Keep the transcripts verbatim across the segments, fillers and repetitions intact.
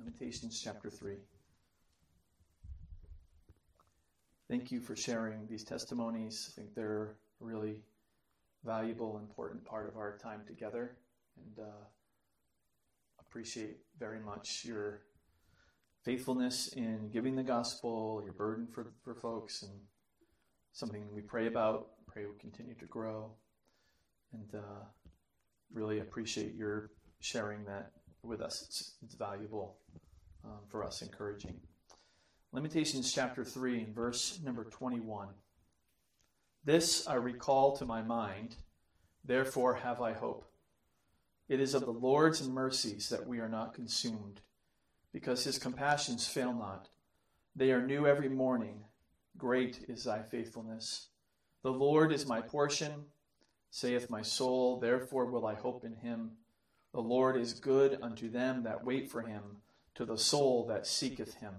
Lamentations chapter three. Thank you for sharing these testimonies. I think they're a really valuable, important part of our time together, and uh, appreciate very much your faithfulness in giving the gospel, your burden for, for folks, and something we pray about, pray will continue to grow, and uh, really appreciate your sharing that with us. It's, it's valuable um, for us, encouraging. Lamentations chapter three and verse number twenty-one. This I recall to my mind, therefore have I hope. It is of the Lord's mercies that we are not consumed, because his compassions fail not. They are new every morning. Great is thy faithfulness. The Lord is my portion, saith my soul, therefore will I hope in him. The Lord is good unto them that wait for him, to the soul that seeketh him.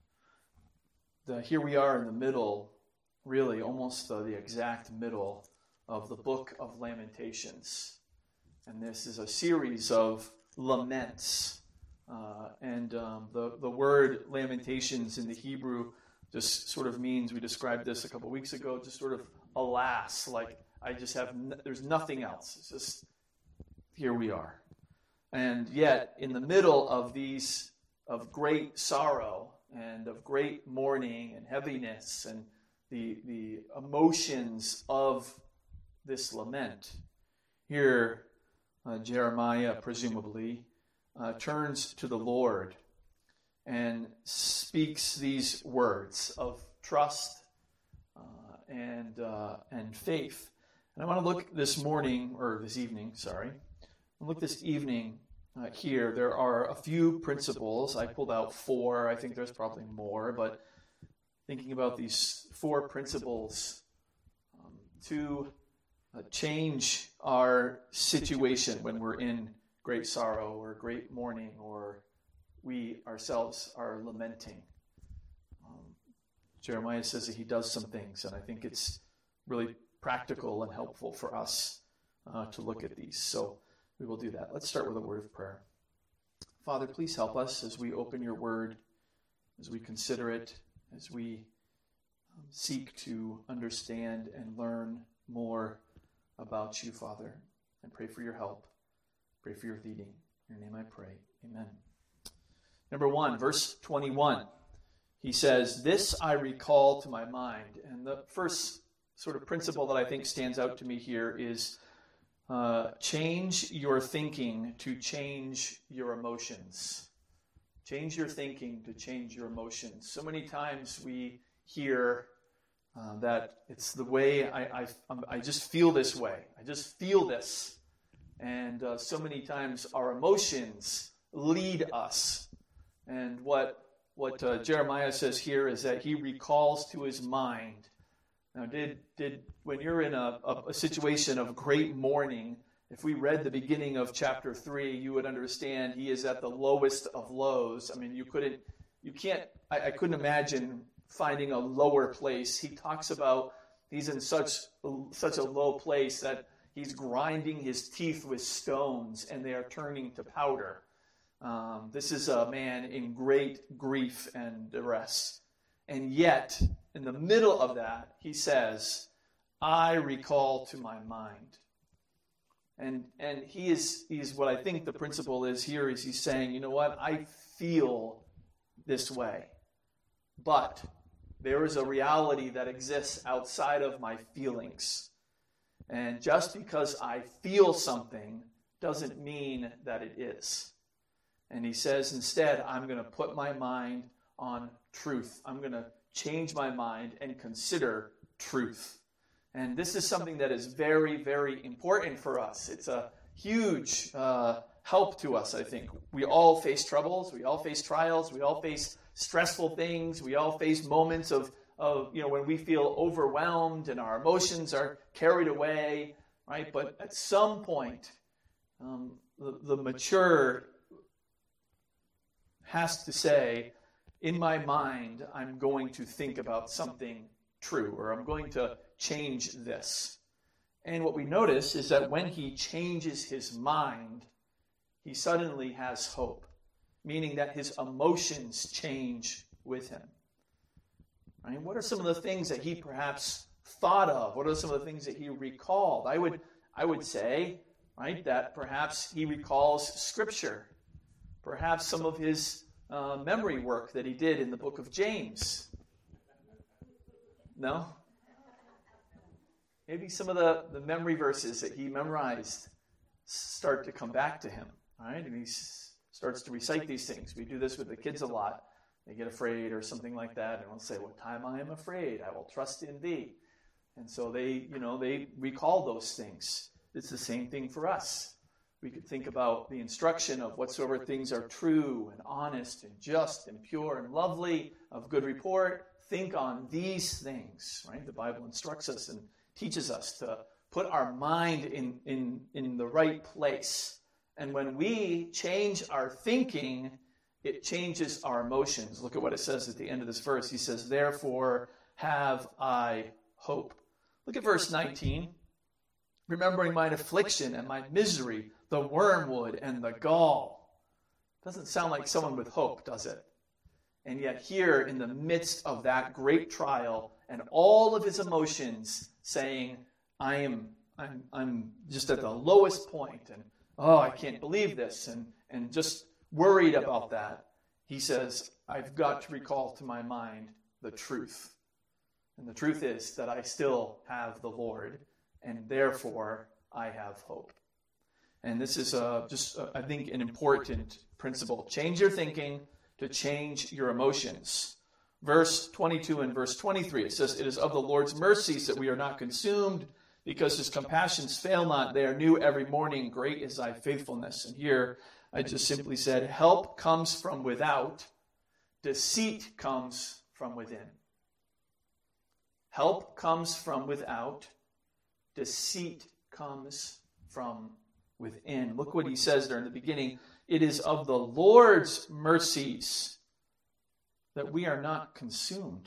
The, here we are in the middle, really almost the, the exact middle of the book of Lamentations. And this is a series of laments. Uh, and um, the, the word lamentations in the Hebrew just sort of means, we described this a couple weeks ago, just sort of alas, like I just have, n- there's nothing else. It's just, here we are. And yet, in the middle of these, of great sorrow and of great mourning and heaviness and the, the emotions of this lament, here uh, Jeremiah, presumably, uh, turns to the Lord and speaks these words of trust uh, and uh, and faith. And I want to look this morning, or this evening, sorry, I'll look this evening uh, here. There are a few principles. I pulled out four. I think there's probably more, but thinking about these four principles um, to uh, change our situation when we're in great sorrow or great mourning, or we ourselves are lamenting. Um, Jeremiah says that he does some things, and I think it's really practical and helpful for us uh, to look at these. So we will do that. Let's start with a word of prayer. Father, please help us as we open your word, as we consider it, as we um, seek to understand and learn more about you, Father. I pray for your help. Pray for your leading. In your name I pray. Amen. Number one, verse twenty-one. He says, this I recall to my mind. And the first sort of principle that I think stands out to me here is uh, change your thinking to change your emotions. Change your thinking to change your emotions. So many times we hear uh, that it's the way I, I, I just feel this way. I just feel this. And uh, so many times our emotions lead us. And what what uh, Jeremiah says here is that he recalls to his mind. Now, did did when you're in a, a, a situation of great mourning, if we read the beginning of chapter three, you would understand he is at the lowest of lows. I mean, you couldn't, you can't, I, I couldn't imagine finding a lower place. He talks about he's in such such a low place that he's grinding his teeth with stones, and they are turning to powder. Um, this is a man in great grief and duress. And yet, in the middle of that, he says, I recall to my mind. And and he is he's what I think the principle is here is he's saying, you know what, I feel this way. But there is a reality that exists outside of my feelings. And just because I feel something doesn't mean that it is. And he says, instead, I'm going to put my mind on truth. I'm going to change my mind and consider truth. And this is something that is very, very important for us. It's a huge uh, help to us, I think. We all face troubles. We all face trials. We all face stressful things. We all face moments of Of, you know, when we feel overwhelmed and our emotions are carried away, right? But at some point, um, the, the mature has to say, in my mind, I'm going to think about something true, or I'm going to change this. And what we notice is that when he changes his mind, he suddenly has hope. meaning that his emotions change with him. Right? What are some of the things that he perhaps thought of? What are some of the things that he recalled? I would, I would say, right, that perhaps he recalls Scripture, perhaps some of his uh, memory work that he did in the book of James. No? Maybe some of the, the memory verses that he memorized start to come back to him. Right? And he s- starts to recite these things. We do this with the kids a lot. They get afraid or something like that, and we'll say, "What time I am afraid, I will trust in thee." And so they, you know, they recall those things. It's the same thing for us. We could think about the instruction of whatsoever things are true and honest and just and pure and lovely, of good report. Think on these things, right? The Bible instructs us and teaches us to put our mind in, in, in the right place. And when we change our thinking, it changes our emotions. Look at what it says at the end of this verse. He says, "Therefore have I hope." Look at verse nineteen. "Remembering mine affliction and my misery, the wormwood and the gall." Doesn't sound like someone with hope, does it? And yet here, in the midst of that great trial and all of his emotions, saying, I am I'm I'm just at the lowest point, and oh, I can't believe this, and, and just worried about that. He says, I've got to recall to my mind the truth. And the truth is that I still have the Lord, and therefore I have hope. And this is uh, just, uh, I think, an important principle. Change your thinking to change your emotions. Verse twenty-two and verse twenty-three, it says, "It is of the Lord's mercies that we are not consumed, because his compassions fail not. They are new every morning. Great is thy faithfulness." And here I just simply said, help comes from without. Deceit comes from within. Help comes from without. Deceit comes from within. Look what he says there in the beginning. It is of the Lord's mercies that we are not consumed.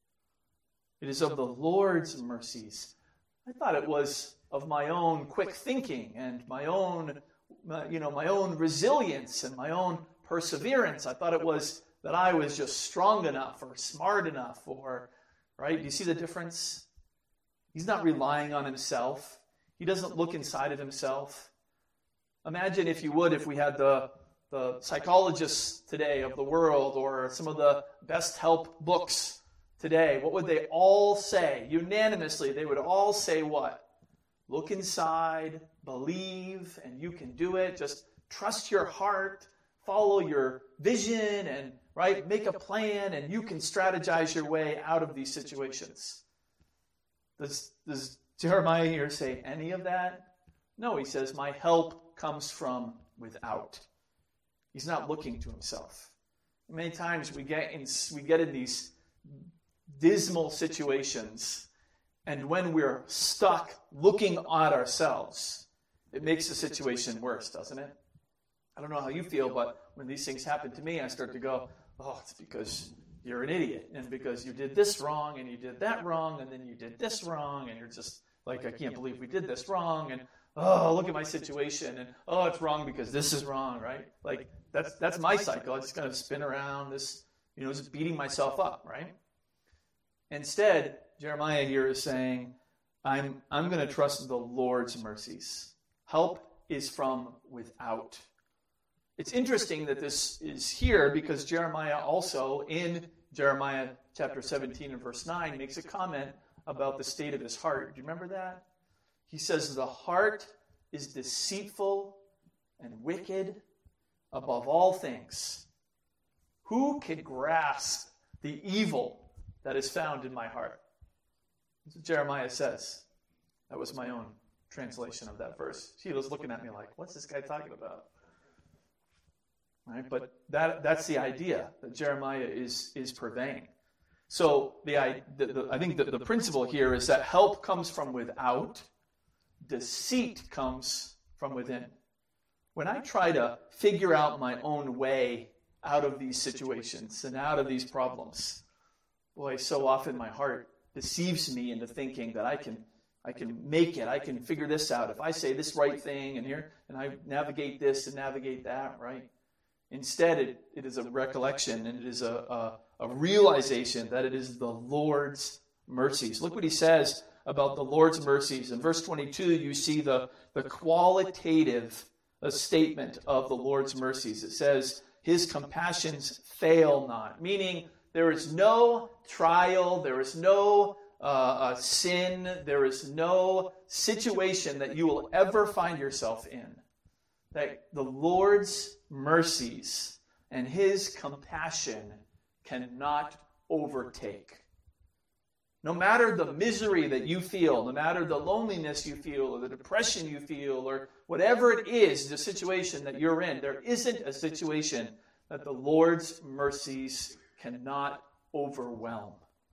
It is of the Lord's mercies. I thought it was of my own quick thinking and my own, you know, my own resilience and my own perseverance. I thought it was that I was just strong enough or smart enough or, right? Do you see the difference? He's not relying on himself. He doesn't look inside of himself. Imagine, if you would, if we had the, the psychologists today of the world or some of the best help books today, what would they all say? Unanimously, they would all say what? Look inside, believe, and you can do it. Just trust your heart, follow your vision, and right, make a plan, and you can strategize your way out of these situations. Does, does Jeremiah here say any of that? No, he says, my help comes from without. He's not looking to himself. Many times we get in, we get in these dismal situations, and when we're stuck looking at ourselves, it makes the situation worse, doesn't it? I don't know how you feel, but when these things happen to me, I start to go, oh, it's because you're an idiot, and because you did this wrong, and you did that wrong, and then you did this wrong, and you're just like, I can't believe we did this wrong, and oh, look at my situation, and oh, it's wrong because this is wrong, right? Like, that's that's my cycle. I just kind of spin around this, you know, just beating myself up, right? Instead, Jeremiah here is saying, I'm, I'm going to trust the Lord's mercies. Help is from without. It's interesting that this is here because Jeremiah also, in Jeremiah chapter seventeen and verse nine, makes a comment about the state of his heart. Do you remember that? He says, the heart is deceitful and wicked above all things. Who can grasp the evil that is found in my heart? That's what Jeremiah says. That was my own translation of that verse. Sheila's looking at me like, what's this guy talking about? Right? But that that's the idea that Jeremiah is, is purveying. So the, the, the I think the, the principle here is that help comes from without, deceit comes from within. When I try to figure out my own way out of these situations and out of these problems, boy, so often my heart deceives me into thinking that I can I can make it, I can figure this out. If I say this right thing and here and I navigate this and navigate that, right? Instead, it, it is a recollection and it is a, a, a realization that it is the Lord's mercies. Look what he says about the Lord's mercies. In verse twenty-two, you see the, the qualitative uh, statement of the Lord's mercies. It says, his compassions fail not, meaning there is no trial, there is no uh, uh, sin, there is no situation that you will ever find yourself in that the Lord's mercies and his compassion cannot overtake. No matter the misery that you feel, no matter the loneliness you feel, or the depression you feel, or whatever it is, the situation that you're in, there isn't a situation that the Lord's mercies cannot overwhelm.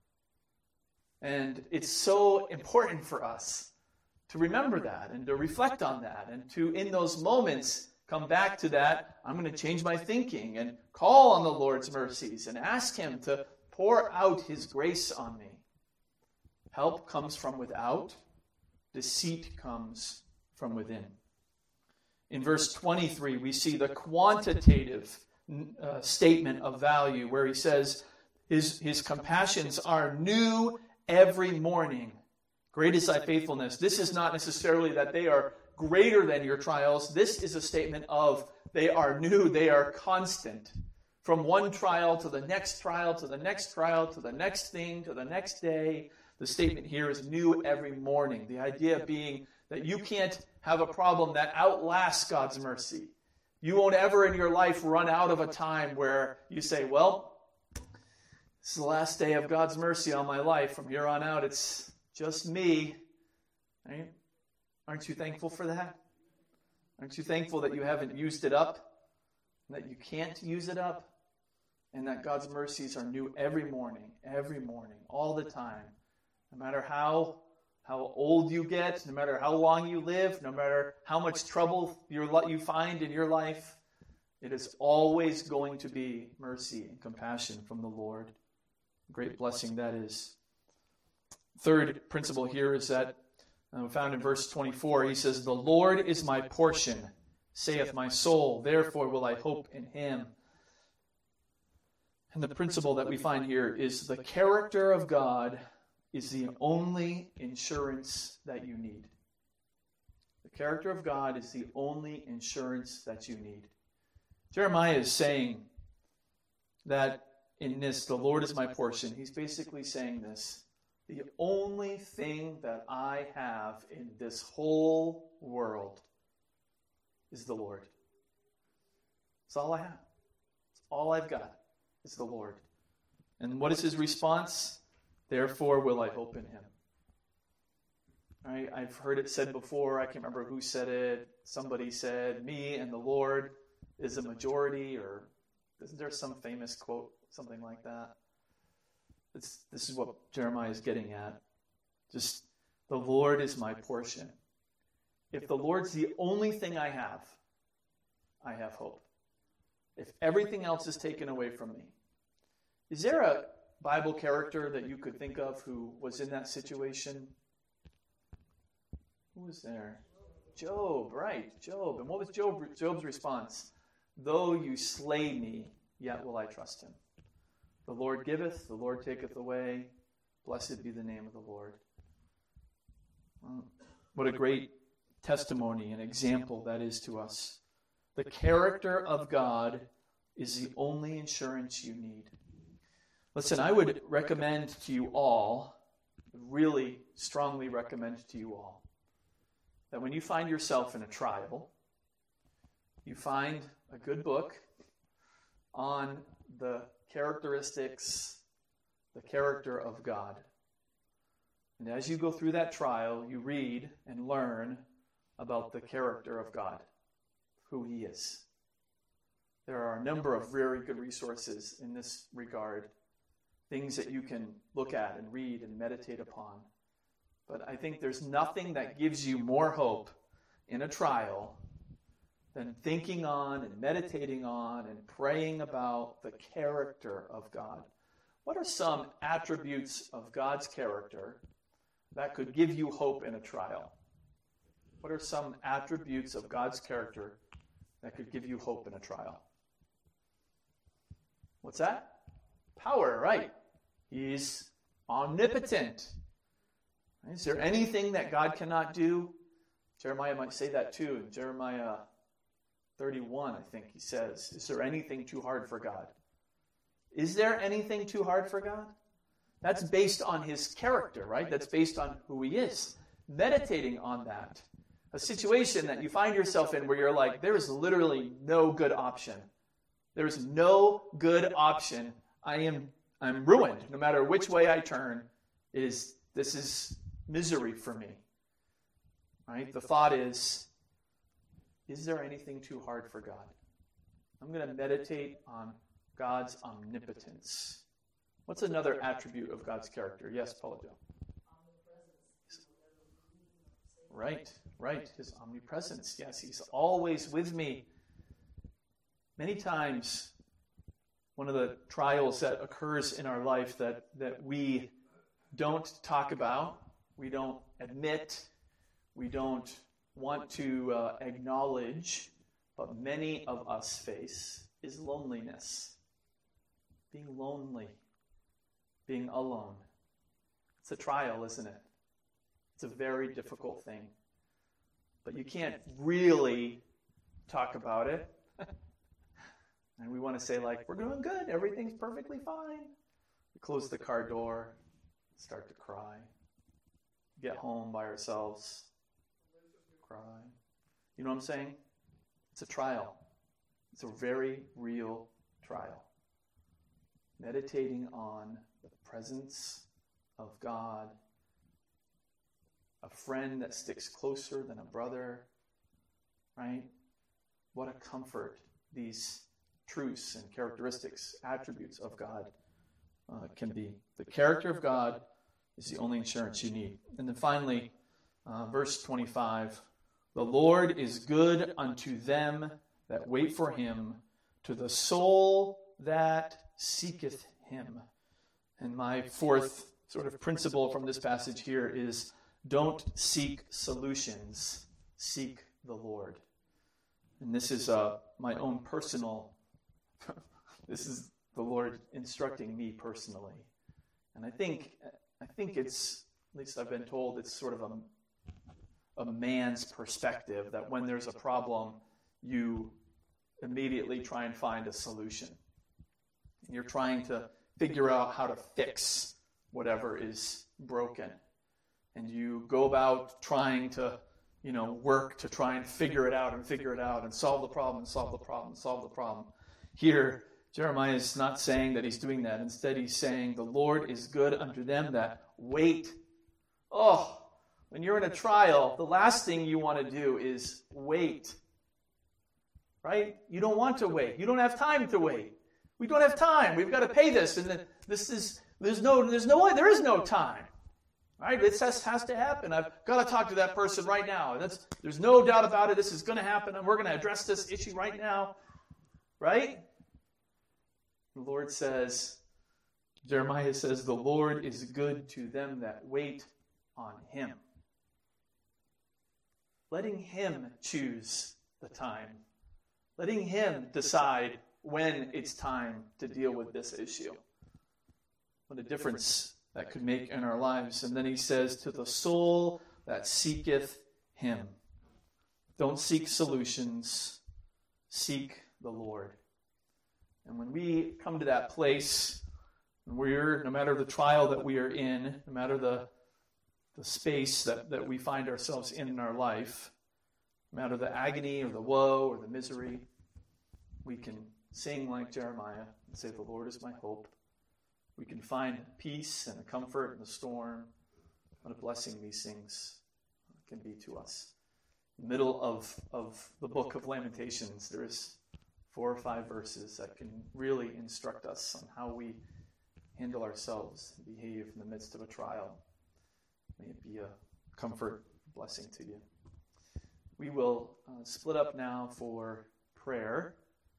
And it's so important for us to remember that and to reflect on that and to, in those moments, come back to that. I'm going to change my thinking and call on the Lord's mercies and ask him to pour out his grace on me. Help comes from without. Deceit comes from within. In verse twenty-three, we see the quantitative uh, statement of value where he says, his, his compassions are new every morning. Great is thy faithfulness. This is not necessarily that they are greater than your trials. This is a statement of they are new, they are constant. From one trial to the next trial, to the next trial, to the next thing, to the next day. The statement here is new every morning. The idea being that you can't have a problem that outlasts God's mercy. You won't ever in your life run out of a time where you say, well, this is the last day of God's mercy on my life. From here on out, it's just me. Right? Aren't you thankful for that? Aren't you thankful that you haven't used it up? That you can't use it up? And that God's mercies are new every morning, every morning, all the time. No matter how, how old you get, no matter how long you live, no matter how much trouble you're, you find in your life, it is always going to be mercy and compassion from the Lord. Great blessing that is. Third principle here is that uh, found in verse twenty-four. He says, the Lord is my portion, saith my soul, therefore will I hope in him. And the principle that we find here is the character of God is the only insurance that you need. The character of God is the only insurance that you need. Jeremiah is saying that in this, the Lord is my portion. He's basically saying this. The only thing that I have in this whole world is the Lord. That's all I have. That's all I've got is the Lord. And what is his response? Therefore will I hope in him. Right? I've heard it said before. I can't remember who said it. Somebody said, me and the Lord is a majority, or isn't there some famous quote, something like that? It's, this is what Jeremiah is getting at. Just, the Lord is my portion. If the Lord's the only thing I have, I have hope. If everything else is taken away from me. Is there a Bible character that you could think of who was in that situation? Who was there? Job, right, Job. And what was Job, Job's response? Though you slay me, yet will I trust him. The Lord giveth, the Lord taketh away. Blessed be the name of the Lord. What a great testimony and example that is to us. The character of God is the only insurance you need. Listen, I would recommend to you all, really strongly recommend to you all, that when you find yourself in a trial, you find a good book on the characteristics, the character of God. And as you go through that trial, you read and learn about the character of God, who he is. There are a number of very good resources in this regard, things that you can look at and read and meditate upon. But I think there's nothing that gives you more hope in a trial than thinking on and meditating on and praying about the character of God. What are some attributes of God's character that could give you hope in a trial? What are some attributes of God's character that could give you hope in a trial? What's that? Power, right. He's omnipotent. Is there anything that God cannot do? Jeremiah might say that too. In Jeremiah thirty-one, I think he says, is there anything too hard for God? Is there anything too hard for God? That's based on his character, right? That's based on who he is. Meditating on that. A situation that you find yourself in where you're like, there is literally no good option. There is no good option. I am I'm ruined. No matter which way I turn, it is this is misery for me. Right? The thought is, is there anything too hard for God? I'm going to meditate on God's omnipotence. What's another attribute of God's character? Yes, Paula Jo. Right, right. His omnipresence. Yes, he's always with me. Many times, one of the trials that occurs in our life that, that we don't talk about, we don't admit, we don't want to uh, acknowledge, but many of us face, is loneliness. Being lonely. Being alone. It's a trial, isn't it? It's a very difficult thing. But you can't really talk about it. And we want to say, like, we're doing good. Everything's perfectly fine. We close the car door, start to cry. Get home by ourselves, cry. You know what I'm saying? It's a trial. It's a very real trial. Meditating on the presence of God, a friend that sticks closer than a brother, right? What a comfort these truths and characteristics, attributes of God uh, can be. The character of God is the only insurance you need. And then finally, uh, verse twenty-five, the Lord is good unto them that wait for him, to the soul that seeketh him. And my fourth sort of principle from this passage here is, don't seek solutions, seek the Lord. And this is uh, my own personal, this is the Lord instructing me personally. And I think I think it's, at least I've been told, it's sort of a, a man's perspective that when there's a problem, you immediately try and find a solution. And you're trying to figure out how to fix whatever is broken. And you go about trying to, you know, work to try and figure it out and figure it out and solve the problem and solve the problem and solve the problem. Here, Jeremiah is not saying that he's doing that. Instead, he's saying, the Lord is good unto them that wait. Oh, when you're in a trial, the last thing you want to do is wait. Right? You don't want to wait. You don't have time to wait. We don't have time. We've got to pay this. And this is, there's no, there's no way, there is no time. Right? This has, has to happen. I've got to talk to that person right now. That's, there's no doubt about it. This is going to happen, and we're going to address this issue right now. Right? The Lord says, Jeremiah says, the Lord is good to them that wait on him. Letting him choose the time. Letting him decide when it's time to deal with this issue. What a difference that could make in our lives. And then he says, to the soul that seeketh him. Don't seek solutions. Seek the Lord. And when we come to that place, we're, no matter the trial that we are in, no matter the, the space that, that we find ourselves in in our life, no matter the agony or the woe or the misery, we can sing like Jeremiah and say, the Lord is my hope. We can find peace and comfort in the storm. What a blessing these things can be to us. In the middle of, of the book of Lamentations, there is four or five verses that can really instruct us on how we handle ourselves and behave in the midst of a trial. May it be a comfort, blessing to you. We will uh, split up now for prayer.